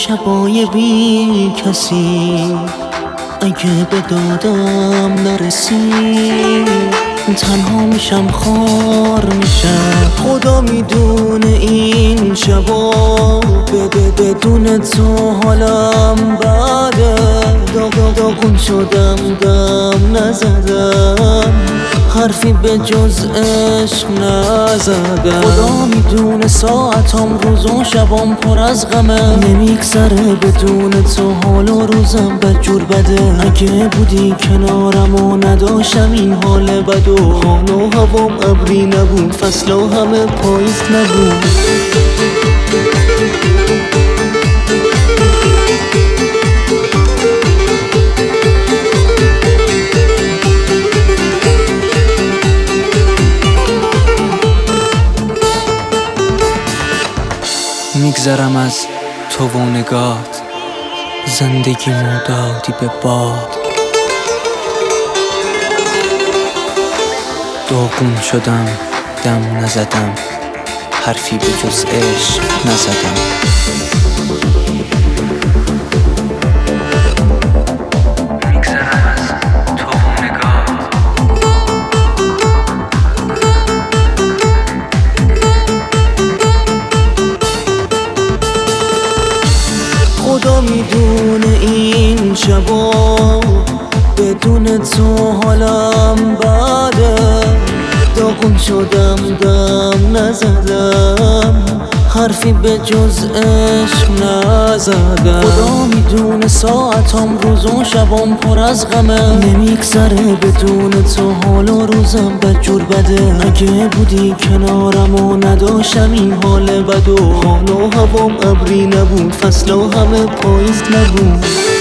شبای بی کسی اگه به دادم نرسی تنها میشم خار میشم. خدا میدونه این شبا بدون تو حالم بده. داغون شدم دم نزدم حرفی به جز عشق نزدم. خدا میدونه ساعتام روز و شبام پر از غمه. نمیگذره بدون تو حال و روزم بدجور بده. اگه بودی کنارم و نداشتم این حال بد و حال و هوام ابری نبود فصل و همه پاییز نبود. میگذرم از تو و نگات زندگیمو دادی به باد. داغون شدم دم نزدم حرفی به جز عشق نزدم. خدا میدونه این شبا بدون تو حالم بده. داغون شدم دم نزدم حرفی به جز عشق نزدم. خدا میدونه ساعتام روز و شبام پر از غمه. نمیگذره بدون تو حال و روزم بدجور بده. اگه بودی کنارم و نداشتم این حال بد و حال و هوام ابری نبود فصل و همه پاییز نبود.